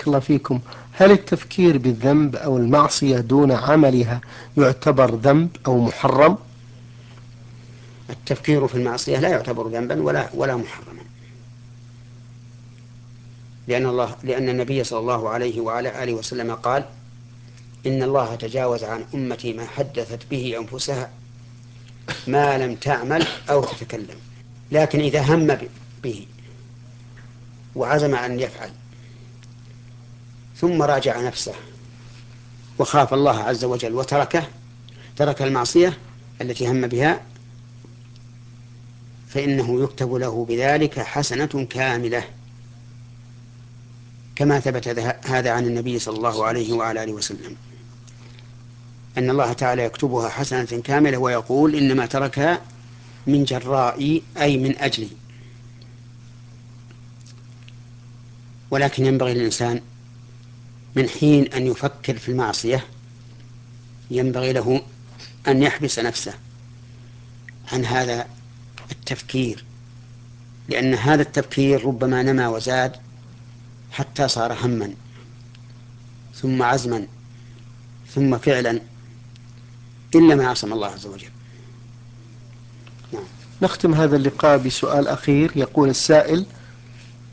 الله فيكم، هل التفكير بالذنب أو المعصية دون عملها يعتبر ذنب أو محرم؟ التفكير في المعصية لا يعتبر ذنبا ولا محرما، لأن النبي صلى الله عليه وعلى آله وسلم قال: إن الله تجاوز عن أمتي ما حدثت به أنفسها ما لم تعمل أو تتكلم. لكن إذا هم به وعزم أن يفعل ثم راجع نفسه وخاف الله عز وجل ترك المعصية التي هم بها، فإنه يكتب له بذلك حسنة كاملة، كما ثبت هذا عن النبي صلى الله عليه وعلى آله وسلم، أن الله تعالى يكتبها حسنة كاملة ويقول: إنما تركها من جرائي، أي من أجلي. ولكن ينبغي للإنسان من حين أن يفكر في المعصية ينبغي له أن يحبس نفسه عن هذا التفكير، لأن هذا التفكير ربما نما وزاد حتى صار هما ثم عزما ثم فعلا، إلا ما عصم الله عز وجل. نعم. نختم هذا اللقاء بسؤال أخير. يقول السائل: